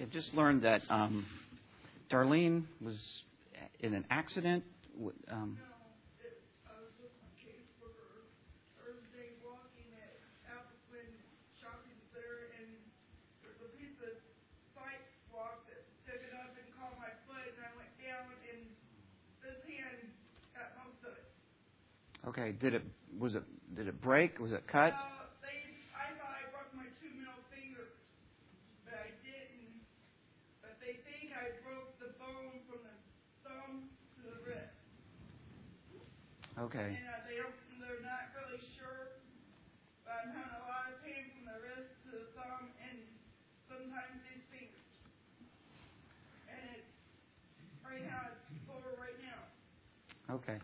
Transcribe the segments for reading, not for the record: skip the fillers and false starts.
I just learned that Darlene was in an accident. No, I was with my caseworker Thursday walking at Appleton Shopping Center, and there's a piece of sidewalk that sticking up and caught my foot, and I went down, and this hand got most of it. Okay, did it break? Was it cut? I thought I broke my two middle fingers, but I didn't. But they think I broke the bone from the thumb to the wrist. Okay. And they're not really sure, but I'm having a lot of pain from the wrist to the thumb and sometimes these fingers. And it's right now, it's sore right now. Okay.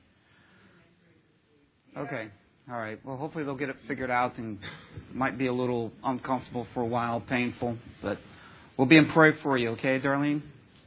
Yeah. Okay. All right. Well, hopefully they'll get it figured out, and might be a little uncomfortable for a while, painful, but we'll be in prayer for you, okay, Darlene?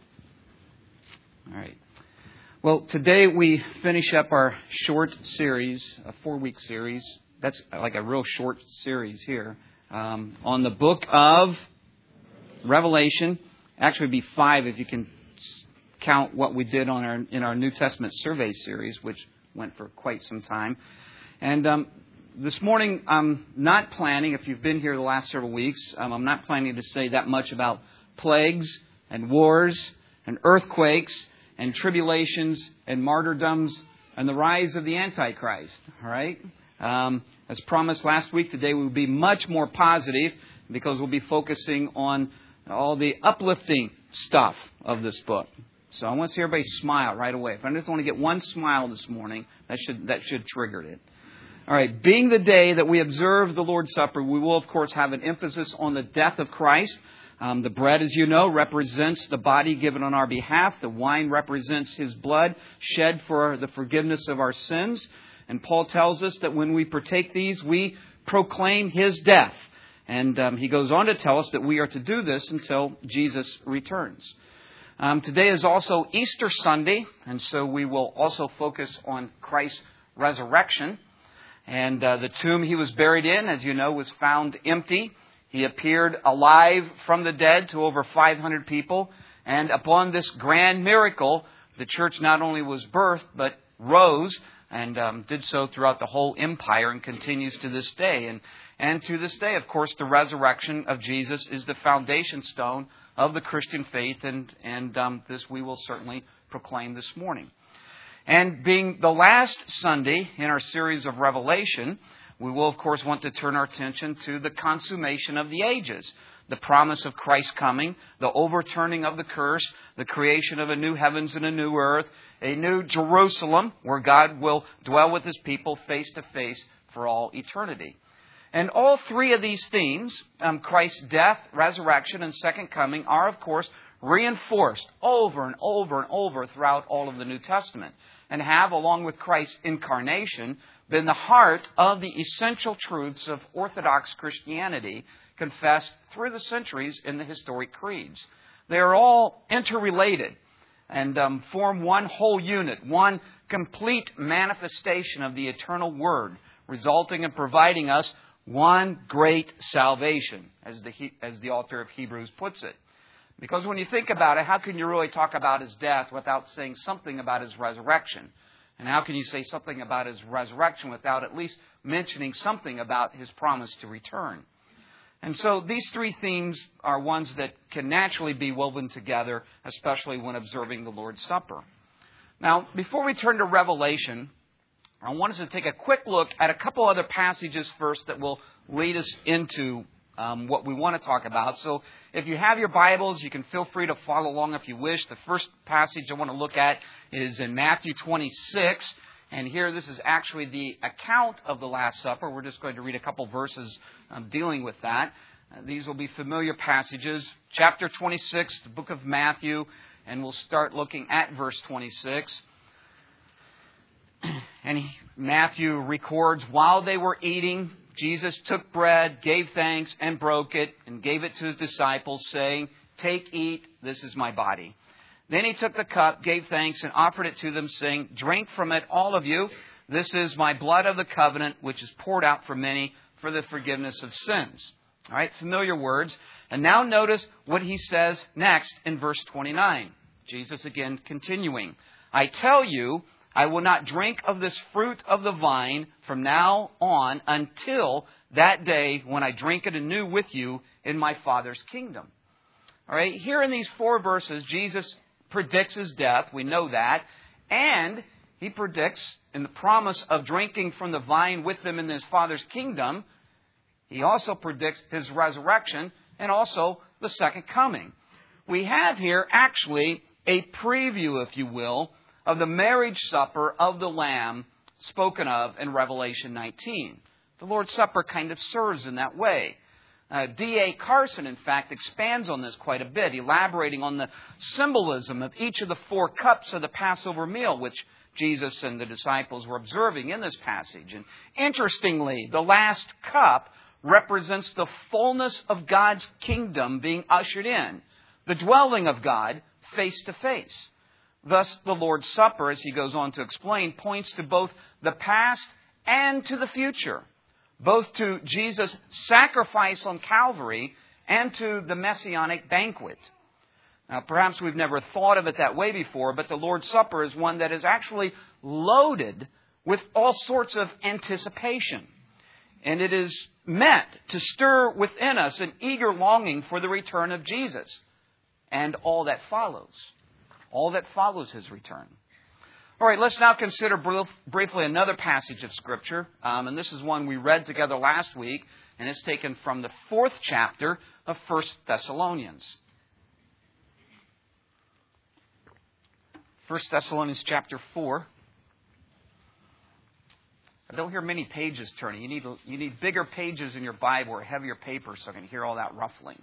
All right. Well, today we finish up our short series, a 4-week series. That's like a real short series here on the book of Revelation. Actually, it'd be 5 if you can count what we did on in our New Testament survey series, which went for quite some time. And this morning, I'm not planning, if you've been here the last several weeks, I'm not planning to say that much about plagues and wars and earthquakes and tribulations and martyrdoms and the rise of the Antichrist. All right? As promised last week, today we will be much more positive because we'll be focusing on all the uplifting stuff of this book. So I want to see everybody smile right away. If I just want to get one smile this morning, that should trigger it. All right. Being the day that we observe the Lord's Supper, we will, of course, have an emphasis on the death of Christ. The bread, as you know, represents the body given on our behalf. The wine represents His blood shed for the forgiveness of our sins. And Paul tells us that when we partake these, we proclaim His death. And he goes on to tell us that we are to do this until Jesus returns. Today is also Easter Sunday, and so we will also focus on Christ's resurrection. And the tomb He was buried in, as you know, was found empty. He appeared alive from the dead to over 500 people. And upon this grand miracle, the church not only was birthed, but rose and did so throughout the whole empire and continues to this day. And to this day, of course, the resurrection of Jesus is the foundation stone of the Christian faith, and this we will certainly proclaim this morning. And being the last Sunday in our series of Revelation, we will, of course, want to turn our attention to the consummation of the ages, the promise of Christ's coming, the overturning of the curse, the creation of a new heavens and a new earth, a new Jerusalem where God will dwell with His people face to face for all eternity. And all three of these themes, Christ's death, resurrection, and second coming, are, of course, reinforced over and over and over throughout all of the New Testament, and have, along with Christ's incarnation, been the heart of the essential truths of Orthodox Christianity confessed through the centuries in the historic creeds. They are all interrelated and form one whole unit, one complete manifestation of the eternal Word, resulting in providing us one great salvation, as the author of Hebrews puts it. Because when you think about it, how can you really talk about His death without saying something about His resurrection? And how can you say something about His resurrection without at least mentioning something about His promise to return? And so these three themes are ones that can naturally be woven together, especially when observing the Lord's Supper. Now, before we turn to Revelation, I want us to take a quick look at a couple other passages first that will lead us into what we want to talk about. So if you have your Bibles, you can feel free to follow along if you wish. The first passage I want to look at is in Matthew 26. And here this is actually the account of the Last Supper. We're just going to read a couple verses dealing with that. These will be familiar passages. Chapter 26, the book of Matthew. And we'll start looking at verse 26. And Matthew records, while they were eating, Jesus took bread, gave thanks, and broke it, and gave it to His disciples, saying, "Take, eat, this is my body." Then He took the cup, gave thanks, and offered it to them, saying, "Drink from it, all of you. This is my blood of the covenant, which is poured out for many for the forgiveness of sins. All right, familiar words. And now notice what he says next in verse 29. Jesus again continuing. I tell you, I will not drink of this fruit of the vine from now on until that day when I drink it anew with you in my Father's kingdom. All right, here in these 4 verses, Jesus predicts his death. We know that. And he predicts in the promise of drinking from the vine with them in his Father's kingdom, he also predicts his resurrection and also the second coming. We have here actually a preview, if you will, of the marriage supper of the Lamb spoken of in Revelation 19. The Lord's Supper kind of serves in that way. D.A. Carson, in fact, expands on this quite a bit, elaborating on the symbolism of each of the 4 cups of the Passover meal, which Jesus and the disciples were observing in this passage. And interestingly, the last cup represents the fullness of God's kingdom being ushered in, the dwelling of God face to face. Thus, the Lord's Supper, as he goes on to explain, points to both the past and to the future, both to Jesus' sacrifice on Calvary and to the Messianic banquet. Now, perhaps we've never thought of it that way before, but the Lord's Supper is one that is actually loaded with all sorts of anticipation. And it is meant to stir within us an eager longing for the return of Jesus and all that follows. All that follows his return. All right, let's now consider briefly another passage of Scripture. And this is one we read together last week. And it's taken from the 4th chapter of 1 Thessalonians. 1 Thessalonians chapter 4. I don't hear many pages turning. You need bigger pages in your Bible or heavier paper so I can hear all that ruffling.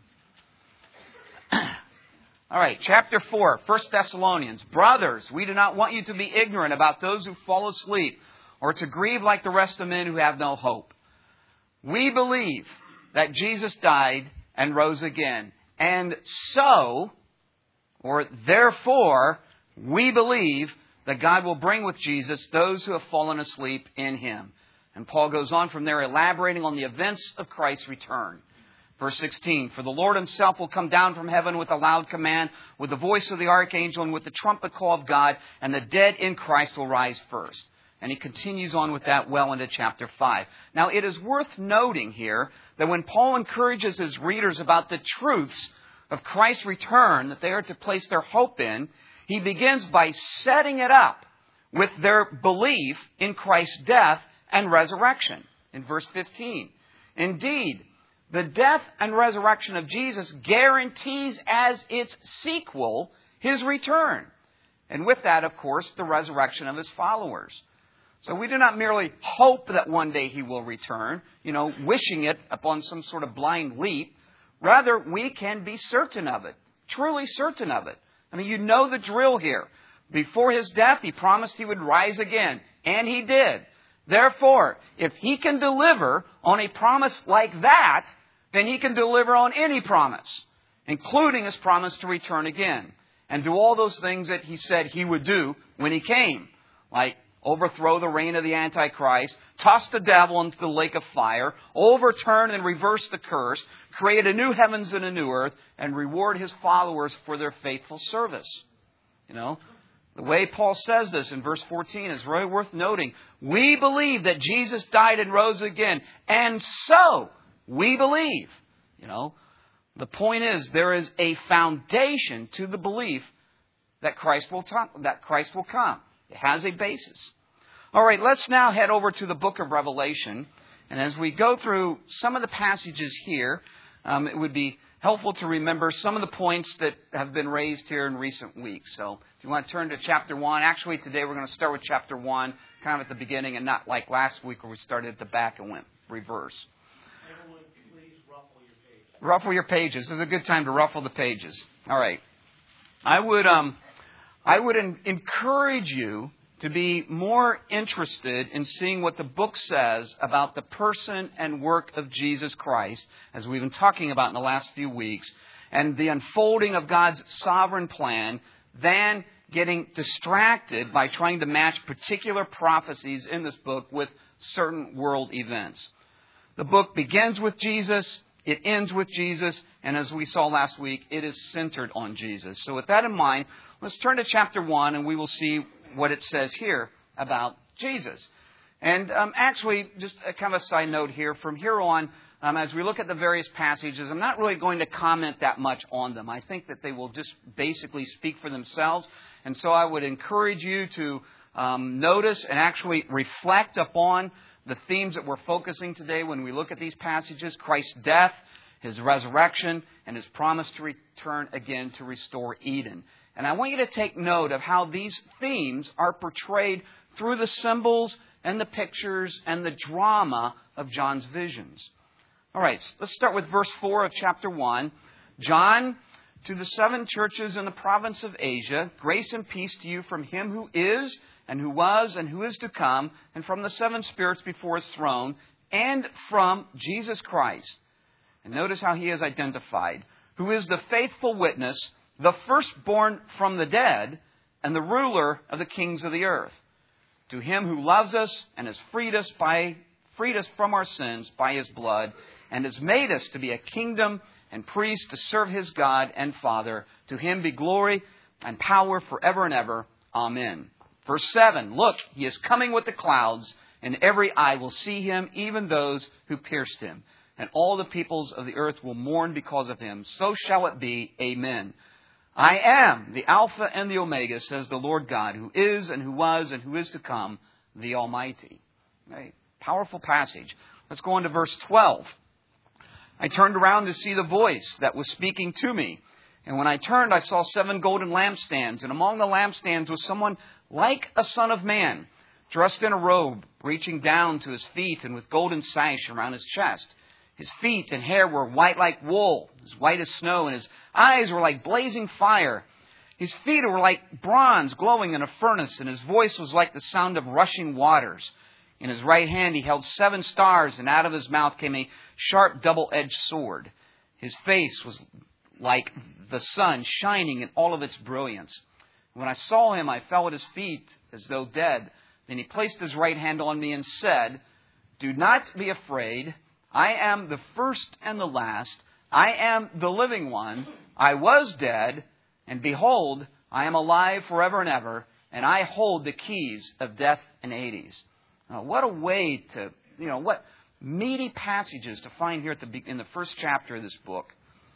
All right, chapter 4, 1 Thessalonians. Brothers, we do not want you to be ignorant about those who fall asleep or to grieve like the rest of men who have no hope. We believe that Jesus died and rose again. And so, or therefore, we believe that God will bring with Jesus those who have fallen asleep in him. And Paul goes on from there, elaborating on the events of Christ's return. Verse 16, for the Lord himself will come down from heaven with a loud command, with the voice of the archangel and with the trumpet call of God, and the dead in Christ will rise first. And he continues on with that well into chapter 5. Now, it is worth noting here that when Paul encourages his readers about the truths of Christ's return that they are to place their hope in, he begins by setting it up with their belief in Christ's death and resurrection. In verse 15, indeed, the death and resurrection of Jesus guarantees as its sequel his return. And with that, of course, the resurrection of his followers. So we do not merely hope that one day he will return, wishing it upon some sort of blind leap. Rather, we can be certain of it, truly certain of it. I mean, you know the drill here. Before his death, he promised he would rise again, and he did. Therefore, if he can deliver on a promise like that, then he can deliver on any promise, including his promise to return again and do all those things that he said he would do when he came, like overthrow the reign of the Antichrist, toss the devil into the lake of fire, overturn and reverse the curse, create a new heavens and a new earth, and reward his followers for their faithful service. The way Paul says this in verse 14 is really worth noting. We believe that Jesus died and rose again, and so we believe. The point is there is a foundation to the belief that Christ will come. It has a basis. All right, let's now head over to the book of Revelation. And as we go through some of the passages here, it would be helpful to remember some of the points that have been raised here in recent weeks. So if you want to turn to chapter 1, actually today we're going to start with chapter 1, kind of at the beginning, and not like last week where we started at the back and went reverse. Everyone, please ruffle your pages. Ruffle your pages. This is a good time to ruffle the pages. All right. I would encourage you to be more interested in seeing what the book says about the person and work of Jesus Christ, as we've been talking about in the last few weeks, and the unfolding of God's sovereign plan, than getting distracted by trying to match particular prophecies in this book with certain world events. The book begins with Jesus, It ends with Jesus, and as we saw last week, it is centered on Jesus. So with that in mind, let's turn to chapter 1, and we will see what it says here about Jesus. And actually, just a kind of a side note here, from here on, as we look at the various passages, I'm not really going to comment that much on them. I think that they will just basically speak for themselves. And so I would encourage you to notice and actually reflect upon the themes that we're focusing today when we look at these passages: Christ's death, His resurrection, and His promise to return again to restore Eden. And I want you to take note of how these themes are portrayed through the symbols and the pictures and the drama of John's visions. All right, let's start with verse 4 of chapter 1. John, to the 7 churches in the province of Asia, grace and peace to you from Him who is, and who was, and who is to come, and from the 7 spirits before His throne, and from Jesus Christ. And notice how He is identified, who is the faithful witness, the firstborn from the dead, and the ruler of the kings of the earth. To Him who loves us and has freed us from our sins by His blood, and has made us to be a kingdom and priests to serve His God and Father. To Him be glory and power forever and ever. Amen. Verse 7, look, He is coming with the clouds, and every eye will see Him, even those who pierced Him. And all the peoples of the earth will mourn because of Him. So shall it be. Amen. I am the Alpha and the Omega, says the Lord God, who is and who was and who is to come, the Almighty. Right? Powerful passage. Let's go on to verse 12. I turned around to see the voice that was speaking to me. And when I turned, I saw 7 golden lampstands. And among the lampstands was someone like a son of man, dressed in a robe, reaching down to his feet, and with golden sash around his chest. His feet and hair were white like wool, as white as snow, and his eyes were like blazing fire. His feet were like bronze glowing in a furnace, and his voice was like the sound of rushing waters. In his right hand he held 7 stars, and out of his mouth came a sharp double-edged sword. His face was like the sun shining in all of its brilliance. When I saw him, I fell at his feet as though dead. Then he placed his right hand on me and said, "Do not be afraid. I am the first and the last. I am the living one. I was dead, and behold, I am alive forever and ever, and I hold the keys of death and Hades." Now, what a way to, what meaty passages to find here in the first chapter of this book.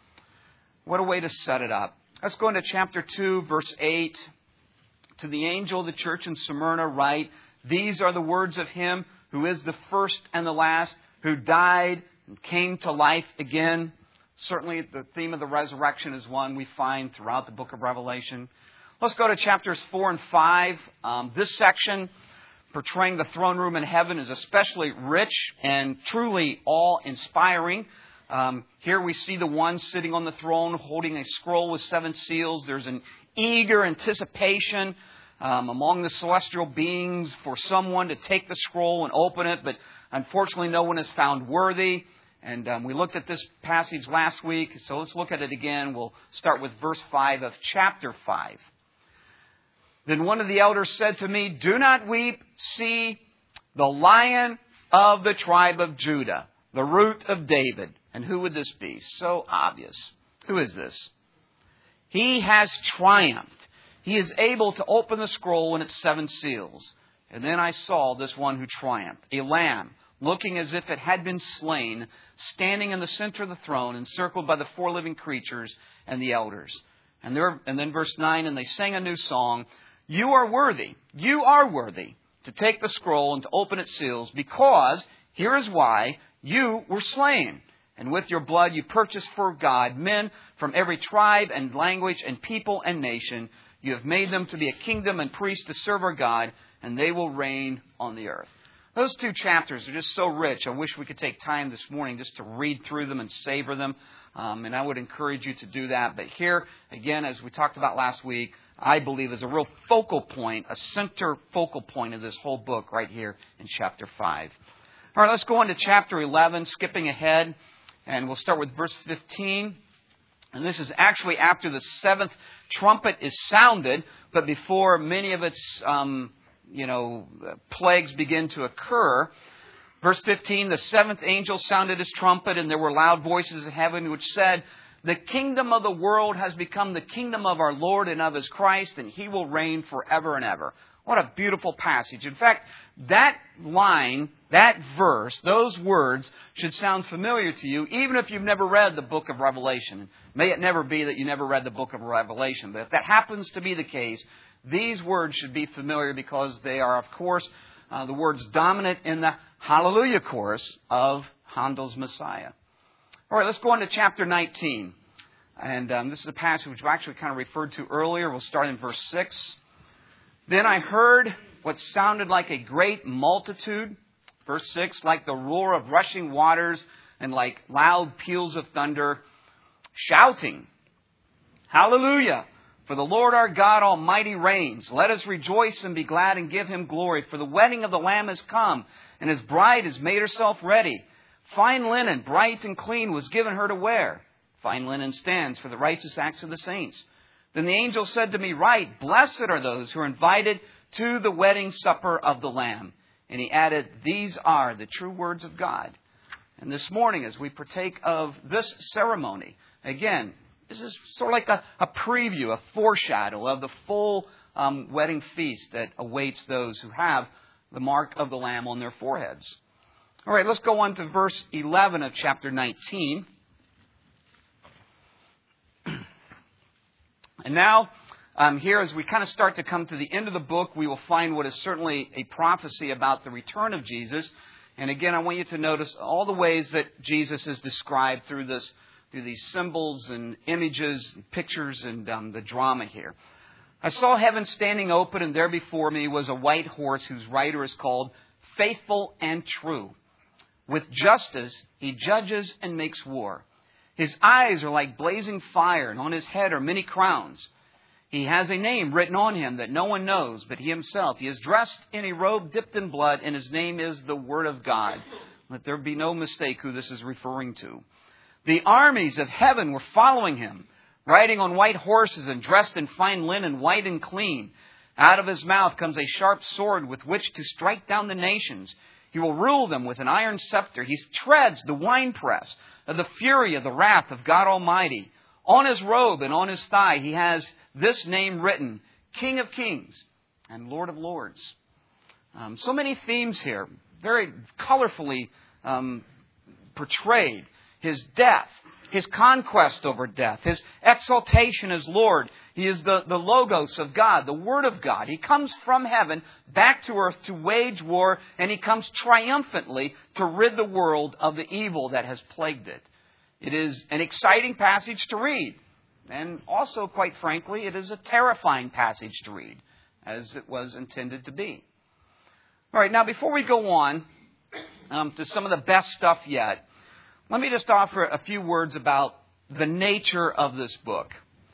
What a way to set it up. Let's go into chapter 2, verse 8. To the angel of the church in Smyrna write, "These are the words of Him who is the first and the last, who died and came to life again." Certainly the theme of the resurrection is one we find throughout the book of Revelation. Let's go to chapters 4 and 5. This section, portraying the throne room in heaven, is especially rich and truly awe-inspiring. Here we see the one sitting on the throne holding a scroll with 7 seals. There's an eager anticipation among the celestial beings for someone to take the scroll and open it, but unfortunately no one is found worthy. And we looked at this passage last week, so let's look at it again. We'll start with verse 5 of chapter 5. Then one of the elders said to me, "Do not weep. See, the Lion of the tribe of Judah, the Root of David." And who would this be? So obvious. Who is this? He has triumphed. He is able to open the scroll and its 7 seals. And then I saw this one who triumphed, a lamb, looking as if it had been slain, standing in the center of the throne, encircled by the 4 living creatures and the elders. And then verse 9, and they sang a new song, you are worthy to take the scroll and to open its seals, because, here is why, you were slain. And with your blood you purchased for God men from every tribe and language and people and nation. You have made them to be a kingdom and priests to serve our God, and they will reign on the earth. Those 2 chapters are just so rich. I wish we could take time this morning just to read through them and savor them. And I would encourage you to do that. But here, again, as we talked about last week, I believe is a real focal point, a center focal point of this whole book right here in chapter 5. All right, let's go on to chapter 11, skipping ahead. And we'll start with verse 15. And this is actually after the 7th trumpet is sounded, but before many of its, plagues begin to occur. Verse 15, the seventh angel sounded his trumpet, and there were loud voices in heaven which said, the kingdom of the world has become the kingdom of our Lord and of His Christ, and He will reign forever and ever. What a beautiful passage. In fact, that line, that verse, those words should sound familiar to you, even if you've never read the book of Revelation. May it never be that you never read the book of Revelation. But if that happens to be the case, these words should be familiar because they are, of course, the words dominant in the Hallelujah chorus of Handel's Messiah. All right, let's go on to chapter 19. And this is a passage which we actually kind of referred to earlier. We'll start in verse 6. Then I heard what sounded like a great multitude, verse 6, like the roar of rushing waters and like loud peals of thunder, shouting, Hallelujah! For the Lord our God Almighty reigns. Let us rejoice and be glad and give Him glory. For the wedding of the Lamb has come, and His bride has made herself ready. Fine linen, bright and clean, was given her to wear. Fine linen stands for the righteous acts of the saints. Then the angel said to me, Write, blessed are those who are invited to the wedding supper of the Lamb. And he added, These are the true words of God. And this morning, as we partake of this ceremony, again, this is sort of like a preview, a foreshadow of the full wedding feast that awaits those who have the mark of the Lamb on their foreheads. All right, let's go on to verse 11 of chapter 19. And now, here as we kind of start to come to the end of the book, we will find what is certainly a prophecy about the return of Jesus. And again, I want you to notice all the ways that Jesus is described through these symbols and images and pictures and the drama here. I saw heaven standing open, and there before me was a white horse whose rider is called Faithful and True. With justice he judges and makes war. His eyes are like blazing fire, and on his head are many crowns. He has a name written on him that no one knows but he himself. He is dressed in a robe dipped in blood, and his name is the Word of God. Let there be no mistake who this is referring to. The armies of heaven were following him, riding on white horses and dressed in fine linen, white and clean. Out of his mouth comes a sharp sword with which to strike down the nations. He will rule them with an iron scepter. He treads the winepress of the fury of the wrath of God Almighty. On his robe and on his thigh he has this name written, King of Kings and Lord of Lords. So many themes here, very colorfully portrayed. His death, His conquest over death, His exaltation as Lord. He is the Logos of God, the Word of God. He comes from heaven back to earth to wage war, and He comes triumphantly to rid the world of the evil that has plagued it. It is an exciting passage to read. And also, quite frankly, it is a terrifying passage to read, as it was intended to be. All right, now before we go on to some of the best stuff yet, let me just offer a few words about the nature of this book.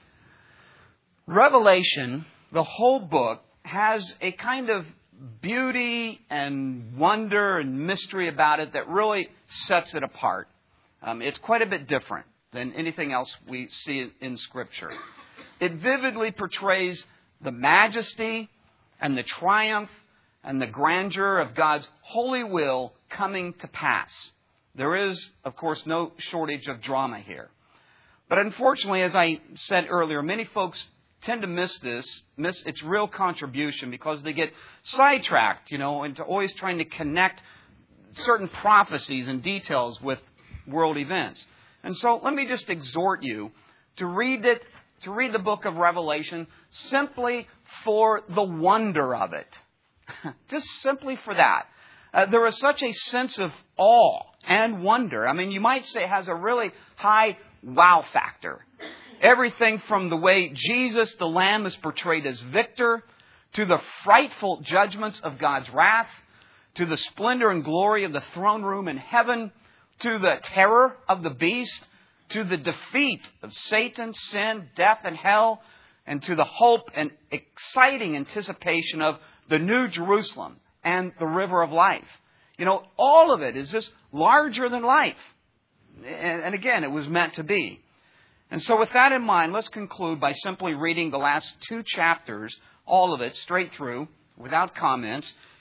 Revelation, the whole book, has a kind of beauty and wonder and mystery about it that really sets it apart. It's quite a bit different than anything else we see in Scripture. It vividly portrays the majesty and the triumph and the grandeur of God's holy will coming to pass. There is, of course, no shortage of drama here. But unfortunately, as I said earlier, many folks tend to miss its real contribution because they get sidetracked, into always trying to connect certain prophecies and details with world events. And so let me just exhort you to read the book of Revelation simply for the wonder of it. Just simply for that. There is such a sense of awe and wonder. I mean, you might say it has a really high wow factor. Everything from the way Jesus, the Lamb, is portrayed as victor, to the frightful judgments of God's wrath, to the splendor and glory of the throne room in heaven, to the terror of the beast, to the defeat of Satan, sin, death, and hell, and to the hope and exciting anticipation of the New Jerusalem and the river of life. All of it is just larger than life. And again, it was meant to be. And so with that in mind, let's conclude by simply reading the last 2 chapters, all of it, straight through, without comments.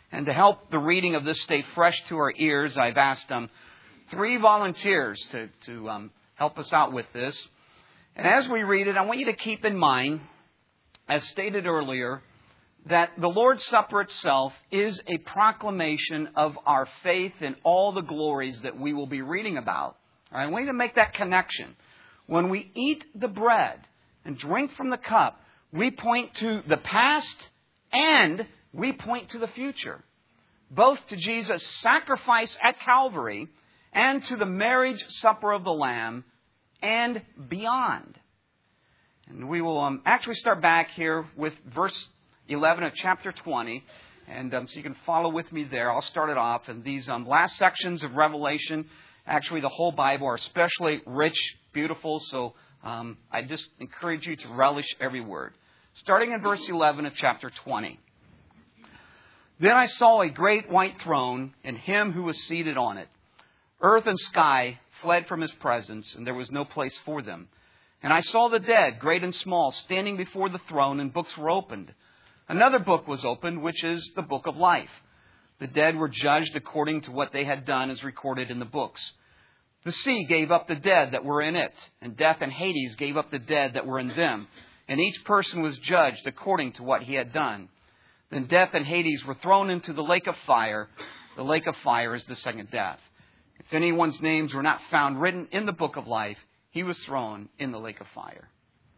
And to help the reading of this stay fresh to our ears, I've asked 3 volunteers to help us out with this. And as we read it, I want you to keep in mind, as stated earlier, that the Lord's Supper itself is a proclamation of our faith in all the glories that we will be reading about. All right, I want you to make that connection. When we eat the bread and drink from the cup, we point to the past and we point to the future. Both to Jesus' sacrifice at Calvary and to the marriage supper of the Lamb and beyond. And we will actually start back here with verse 11 of chapter 20. And so you can follow with me there. I'll start it off. And these last sections of Revelation, actually the whole Bible, are especially rich, beautiful. So I just encourage you to relish every word. Starting in verse 11 of chapter 20. Then I saw a great white throne and him who was seated on it. Earth and sky fled from his presence, and there was no place for them. And I saw the dead, great and small, standing before the throne, and books were opened. Another book was opened, which is the book of life. The dead were judged according to what they had done, as recorded in the books. The sea gave up the dead that were in it, and death and Hades gave up the dead that were in them. And each person was judged according to what he had done. Then death and Hades were thrown into the lake of fire. The lake of fire is the second death. If anyone's names were not found written in the book of life, he was thrown in the lake of fire.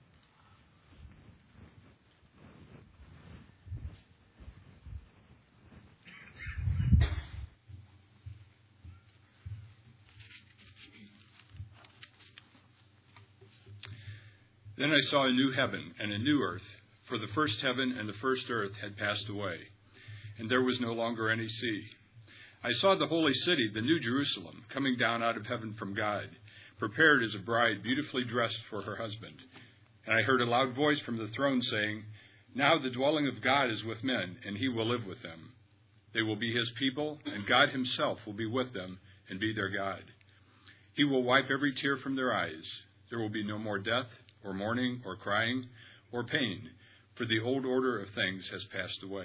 Then I saw a new heaven and a new earth, for the first heaven and the first earth had passed away, and there was no longer any sea. I saw the holy city, the new Jerusalem, coming down out of heaven from God, prepared as a bride beautifully dressed for her husband. And I heard a loud voice from the throne saying, "Now the dwelling of God is with men, and he will live with them. They will be his people, and God himself will be with them and be their God. He will wipe every tear from their eyes. There will be no more death, or mourning, or crying, or pain, for the old order of things has passed away."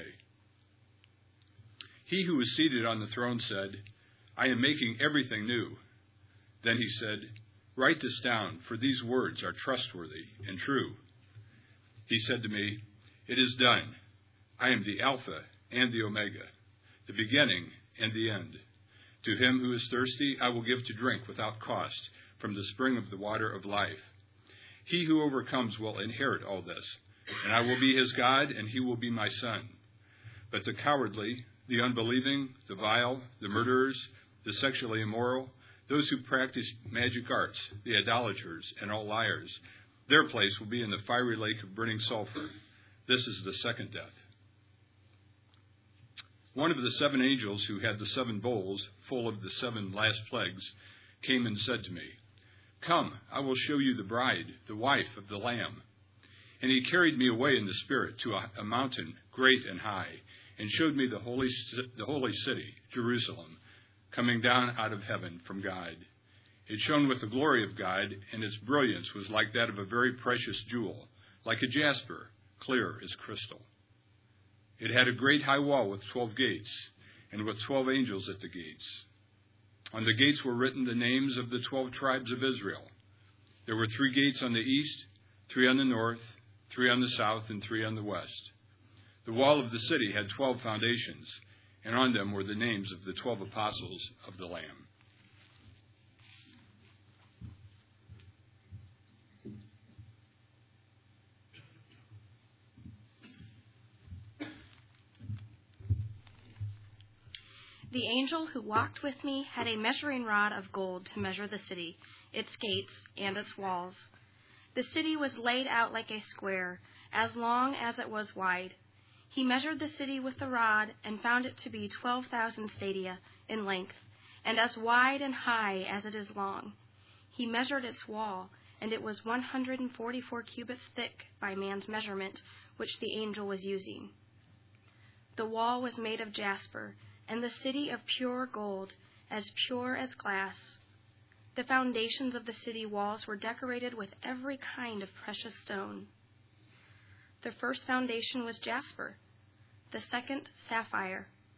He who was seated on the throne said, "I am making everything new." Then he said, "Write this down, for these words are trustworthy and true." He said to me, "It is done. I am the Alpha and the Omega, the beginning and the end. To him who is thirsty, I will give to drink without cost from the spring of the water of life. He who overcomes will inherit all this, and I will be his God, and he will be my son. But the cowardly, the unbelieving, the vile, the murderers, the sexually immoral, those who practice magic arts, the idolaters, and all liars, their place will be in the fiery lake of burning sulfur. This is the second death." One of the 7 angels who had the 7 bowls full of the 7 last plagues came and said to me, "Come, I will show you the bride, the wife of the Lamb." And he carried me away in the Spirit to a mountain great and high, and showed me the holy city, Jerusalem, coming down out of heaven from God. It shone with the glory of God, and its brilliance was like that of a very precious jewel, like a jasper, clear as crystal. It had a great high wall with 12 gates, and with 12 angels at the gates. On the gates were written the names of the 12 tribes of Israel. There were 3 gates on the east, 3 on the north, 3 on the south, and 3 on the west. The wall of the city had 12 foundations, and on them were the names of the 12 apostles of the Lamb. The angel who walked with me had a measuring rod of gold to measure the city, its gates, and its walls. The city was laid out like a square, as long as it was wide. He measured the city with the rod and found it to be 12,000 stadia in length, and as wide and high as it is long. He measured its wall, and it was 144 cubits thick by man's measurement, which the angel was using. The wall was made of jasper, and the city of pure gold, as pure as glass. The foundations of the city walls were decorated with every kind of precious stone. The first foundation was jasper, the second sapphire,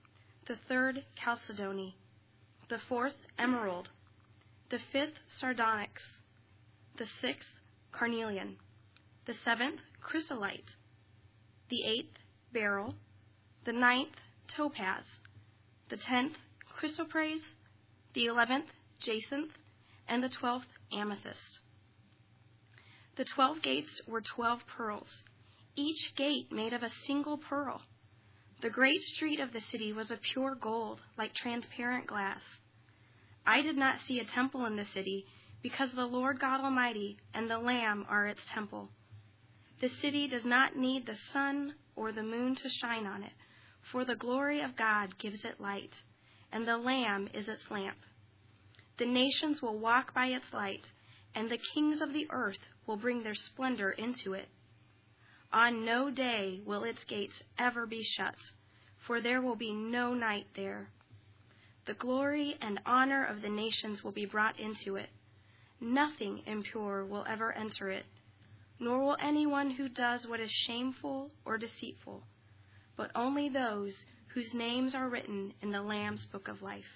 the third chalcedony, the fourth emerald, the fifth sardonyx, the sixth carnelian, the seventh chrysolite, the eighth beryl, the ninth topaz, the 10th chrysoprase, the 11th jacinth, and the 12th amethyst. The 12 gates were 12 pearls, each gate made of a single pearl. The great street of the city was of pure gold, like transparent glass. I did not see a temple in the city, because the Lord God Almighty and the Lamb are its temple. The city does not need the sun or the moon to shine on it, for the glory of God gives it light, and the Lamb is its lamp. The nations will walk by its light, and the kings of the earth will bring their splendor into it. On no day will its gates ever be shut, for there will be no night there. The glory and honor of the nations will be brought into it. Nothing impure will ever enter it, nor will anyone who does what is shameful or deceitful, but only those whose names are written in the Lamb's book of life.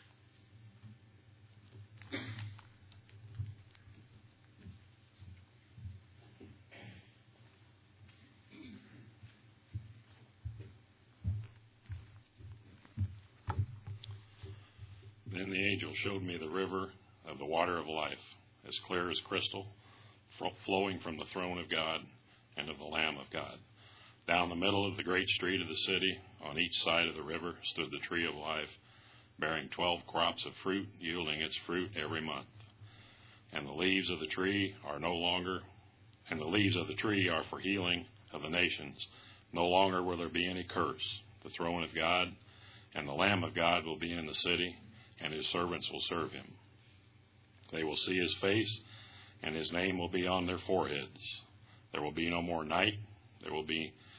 Then the angel showed me the river of the water of life, as clear as crystal, flowing from the throne of God and of the Lamb of God. Down the middle of the great street of the city, on each side of the river, stood the tree of life, bearing 12 crops of fruit, yielding its fruit every month. And the leaves of the tree are for healing of the nations. No longer will there be any curse. The throne of God and the Lamb of God will be in the city, and his servants will serve him. They will see his face, and his name will be on their foreheads. There will be no more night. There will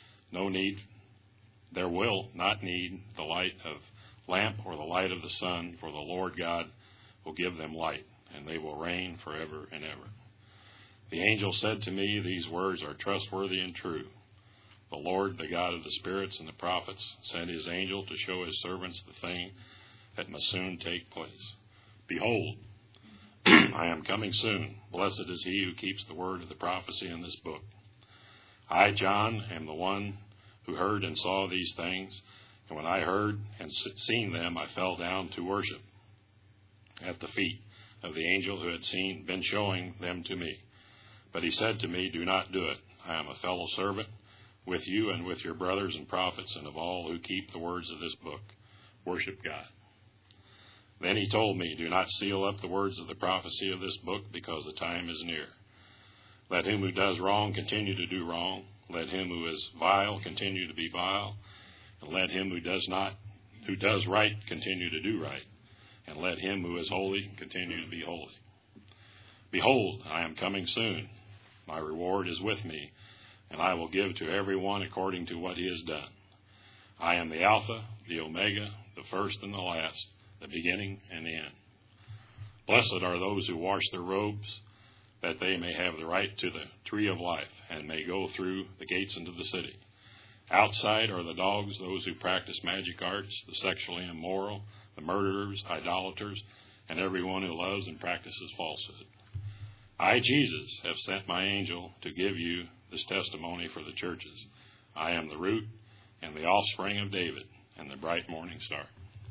not need the light of lamp or the light of the sun, for the Lord God will give them light, and they will reign forever and ever. The angel said to me, these words are trustworthy and true. The Lord, the God of the spirits and the prophets, sent his angel to show his servants the thing that must soon take place. Behold, I am coming soon. Blessed is he who keeps the word of the prophecy in this book. I, John, am the one who heard and saw these things, and when I heard and seen them, I fell down to worship at the feet of the angel who had been showing them to me. But he said to me, do not do it. I am a fellow servant with you and with your brothers and prophets and of all who keep the words of this book. Worship God. Then he told me, do not seal up the words of the prophecy of this book, because the time is near. Let him who does wrong continue to do wrong. Let him who is vile continue to be vile. And let him who does right continue to do right. And let him who is holy continue to be holy. Behold, I am coming soon. My reward is with me, and I will give to everyone according to what he has done. I am the Alpha, the Omega, the first and the last, the beginning and the end. Blessed are those who wash their robes, that they may have the right to the tree of life, and may go through the gates into the city. Outside are the dogs, those who practice magic arts, the sexually immoral, the murderers, idolaters, and everyone who loves and practices falsehood. I, Jesus, have sent my angel to give you this testimony for the churches. I am the root and the offspring of David, and the bright morning star.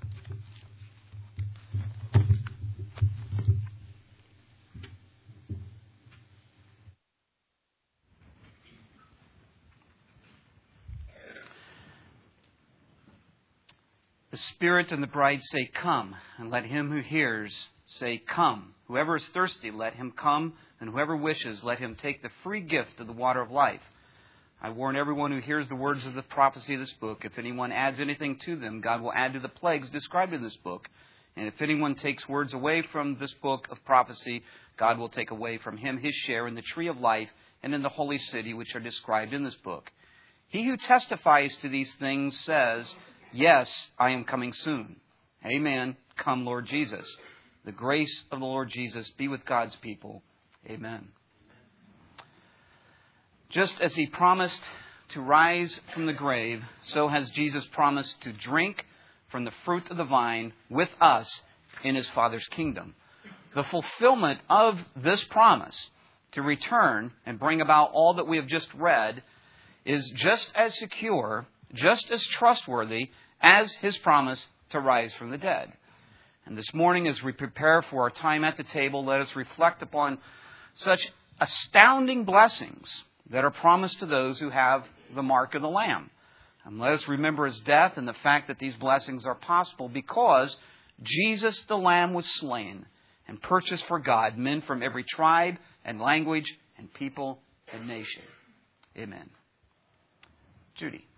The Spirit and the bride say, come, and let him who hears say, come. Whoever is thirsty, let him come, and whoever wishes, let him take the free gift of the water of life. I warn everyone who hears the words of the prophecy of this book, if anyone adds anything to them, God will add to the plagues described in this book. And if anyone takes words away from this book of prophecy, God will take away from him his share in the tree of life and in the holy city, which are described in this book. He who testifies to these things says, yes, I am coming soon. Amen. Come, Lord Jesus. The grace of the Lord Jesus be with God's people. Amen. Just as he promised to rise from the grave, so has Jesus promised to drink from the fruit of the vine with us in his Father's kingdom. The fulfillment of this promise to return and bring about all that we have just read is just as secure, just as trustworthy as his promise to rise from the dead. And this morning, as we prepare for our time at the table, let us reflect upon such astounding blessings that are promised to those who have the mark of the Lamb. And let us remember his death and the fact that these blessings are possible because Jesus the Lamb was slain and purchased for God men from every tribe and language and people and nation. Amen. Judy.